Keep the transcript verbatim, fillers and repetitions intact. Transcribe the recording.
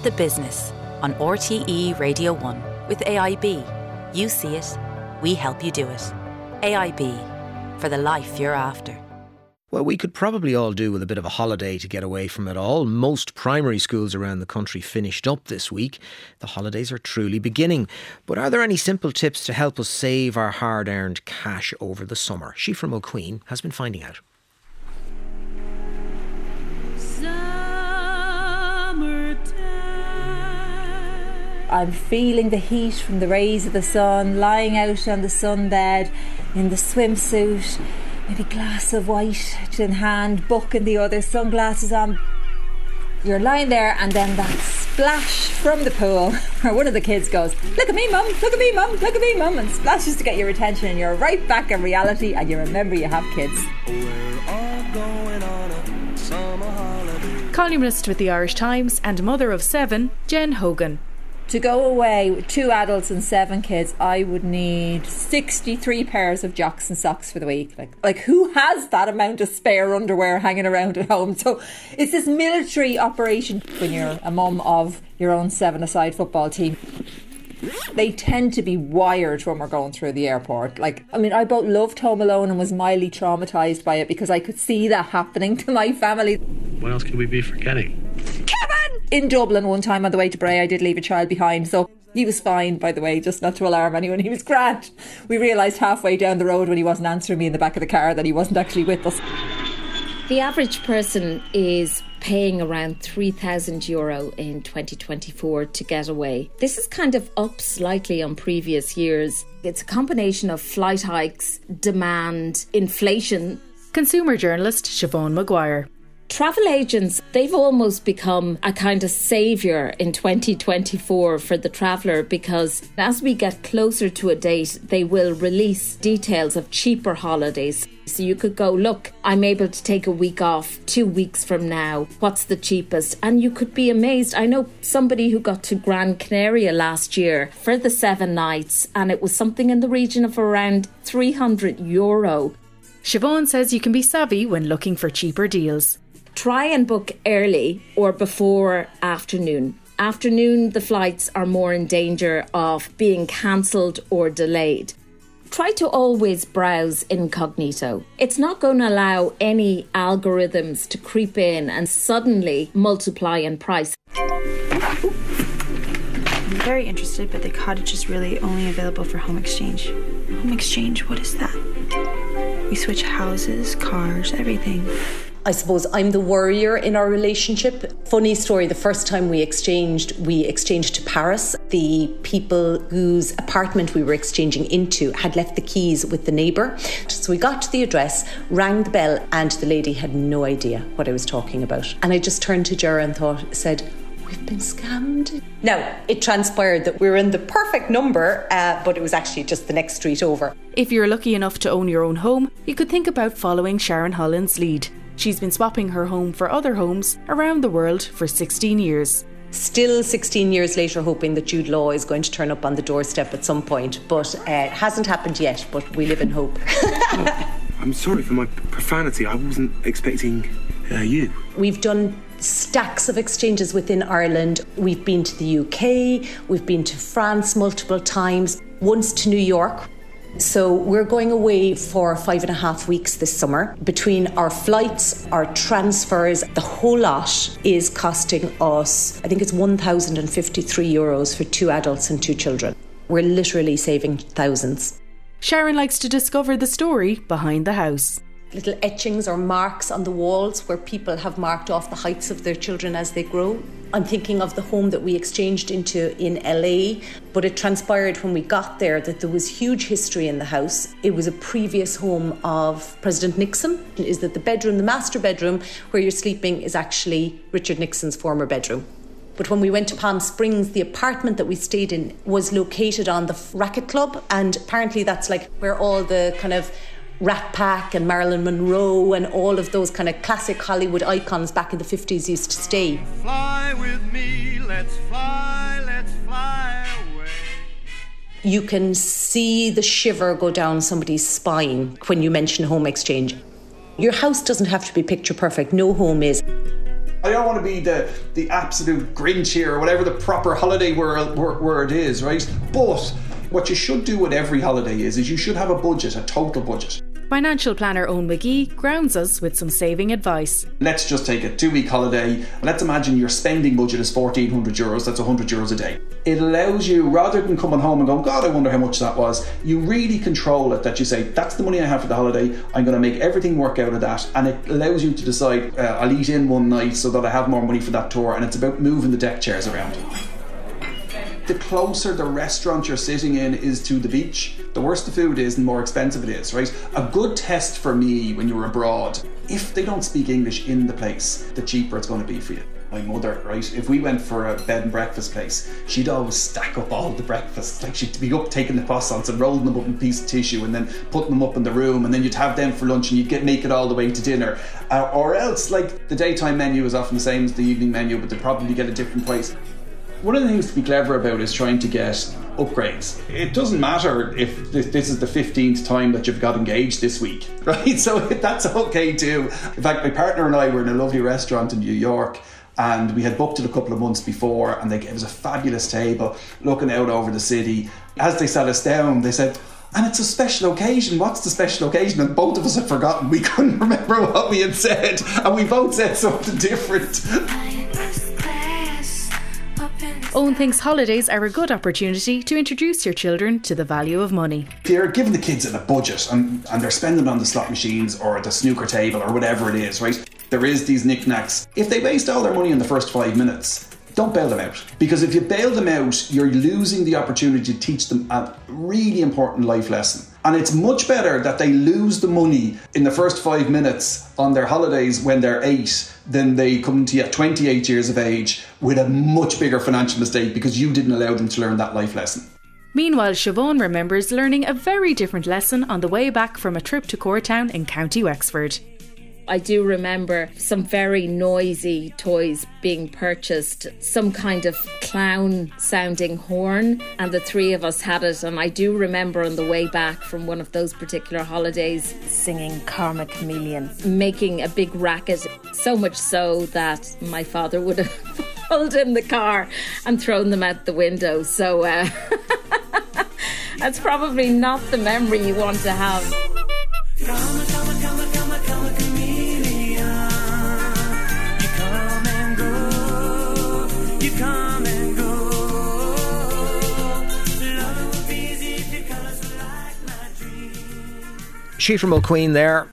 The Business on R T E Radio one with A I B. You see it, we help you do it. A I B, for the life you're after. Well, we could probably all do with a bit of a holiday to get away from it all. Most primary schools around the country finished up this week. The holidays are truly beginning. But are there any simple tips to help us save our hard-earned cash over the summer? She from O'Queen has been finding out. I'm feeling the heat from the rays of the sun, lying out on the sunbed in the swimsuit, maybe glass of white in hand, book in the other, sunglasses on. You're lying there and then that splash from the pool where one of the kids goes, "Look at me mum, look at me mum, look at me mum," and splashes to get your attention, and you're right back in reality and you remember you have kids. We're all going on a summer holiday. Columnist with the Irish Times and mother of seven, Jen Hogan. To go away with two adults and seven kids, I would need sixty-three pairs of jocks and socks for the week. Like, like who has that amount of spare underwear hanging around at home? So it's this military operation when you're a mum of your own seven-a-side football team. They tend to be wired when we're going through the airport. Like, I mean, I both loved Home Alone and was mildly traumatised by it because I could see that happening to my family. What else could we be forgetting? Kevin! In Dublin one time on the way to Bray, I did leave a child behind, so he was fine, by the way, just not to alarm anyone. He was grand. We realised halfway down the road when he wasn't answering me in the back of the car that he wasn't actually with us. The average person is paying around three thousand euro in twenty twenty-four to get away. This is kind of up slightly on previous years. It's a combination of flight hikes, demand, inflation. Consumer journalist Siobhan Maguire. Travel agents, they've almost become a kind of saviour in twenty twenty-four for the traveller, because as we get closer to a date, they will release details of cheaper holidays. So you could go, look, I'm able to take a week off two weeks from now. What's the cheapest? And you could be amazed. I know somebody who got to Gran Canaria last year for the seven nights, and it was something in the region of around three hundred euro. Siobhan says you can be savvy when looking for cheaper deals. Try and book early or before afternoon. Afternoon, the flights are more in danger of being cancelled or delayed. Try to always browse incognito. It's not going to allow any algorithms to creep in and suddenly multiply in price. I'm very interested, but the cottage is really only available for home exchange. Home exchange, what is that? We switch houses, cars, everything. I suppose I'm the worrier in our relationship. Funny story, the first time we exchanged, we exchanged to Paris. The people whose apartment we were exchanging into had left the keys with the neighbour. So we got to the address, rang the bell, and the lady had no idea what I was talking about. And I just turned to Ger and thought, said, "We've been scammed." Now, it transpired that we were in the perfect number, uh, but it was actually just the next street over. If you're lucky enough to own your own home, you could think about following Sharon Holland's lead. She's been swapping her home for other homes around the world for sixteen years. Still sixteen years later, hoping that Jude Law is going to turn up on the doorstep at some point, but uh, it hasn't happened yet, but we live in hope. Oh, I'm sorry for my profanity. I wasn't expecting uh, you. We've done stacks of exchanges within Ireland. We've been to the U K, we've been to France multiple times, once to New York. So we're going away for five and a half weeks this summer. Between our flights, our transfers, the whole lot is costing us, I think it's one thousand fifty-three euros for two adults and two children. We're literally saving thousands. Sharon likes to discover the story behind the house. Little etchings or marks on the walls where people have marked off the heights of their children as they grow. I'm thinking of the home that we exchanged into in L A, but it transpired when we got there that there was huge history in the house. It was a previous home of President Nixon. Is that the bedroom, the master bedroom where you're sleeping, is actually Richard Nixon's former bedroom. But when we went to Palm Springs, the apartment that we stayed in was located on the Racket Club, and apparently that's like where all the kind of Rat Pack and Marilyn Monroe and all of those kind of classic Hollywood icons back in the fifties used to stay. Fly with me, let's fly, let's fly away. You can see the shiver go down somebody's spine when you mention home exchange. Your house doesn't have to be picture perfect. No home is. I don't want to be the, the absolute Grinch here, or whatever the proper holiday word, word is, right? But what you should do with every holiday is, is you should have a budget, a total budget. Financial planner Owen McGee grounds us with some saving advice. Let's just take a two-week holiday. Let's imagine your spending budget is fourteen hundred euros. That's one hundred euros a day. It allows you, rather than coming home and going, God, I wonder how much that was, you really control it, that you say, that's the money I have for the holiday. I'm going to make everything work out of that. And it allows you to decide, uh, I'll eat in one night so that I have more money for that tour. And it's about moving the deck chairs around. The closer the restaurant you're sitting in is to the beach, the worse the food is and the more expensive it is, right? A good test for me when you're abroad, if they don't speak English in the place, the cheaper it's going to be for you. My mother, right, if we went for a bed and breakfast place, she'd always stack up all the breakfasts. Like, she'd be up taking the croissants and rolling them up in a piece of tissue and then putting them up in the room, and then you'd have them for lunch and you'd get make it all the way to dinner. Uh, or else, like, the daytime menu is often the same as the evening menu, but they'd probably get a different price. One of the things to be clever about is trying to get upgrades. It doesn't matter if this is the fifteenth time that you've got engaged this week, right? So that's okay too. In fact, my partner and I were in a lovely restaurant in New York, and we had booked it a couple of months before, and they, it was a fabulous table looking out over the city. As they sat us down, they said, and it's a special occasion. What's the special occasion? And both of us had forgotten. We couldn't remember what we had said, and we both said something different. Owen thinks holidays are a good opportunity to introduce your children to the value of money. If you're giving the kids a budget and, and they're spending on the slot machines or the snooker table or whatever it is, right? There is these knickknacks. If they waste all their money in the first five minutes, don't bail them out. Because if you bail them out, you're losing the opportunity to teach them a really important life lesson. And it's much better that they lose the money in the first five minutes on their holidays when they're eight than they come to you at twenty-eight years of age with a much bigger financial mistake because you didn't allow them to learn that life lesson. Meanwhile, Siobhan remembers learning a very different lesson on the way back from a trip to Courtown in County Wexford. I do remember some very noisy toys being purchased, some kind of clown sounding horn, and the three of us had it. And I do remember on the way back from one of those particular holidays singing Karma Chameleon, making a big racket, so much so that my father would have pulled in the car and thrown them out the window. So uh, that's probably not the memory you want to have. Come, come, come, come, come, chameleon. You come and go. You come and go. Love will be easy if your colors like my dream. Siofra Mulqueen there.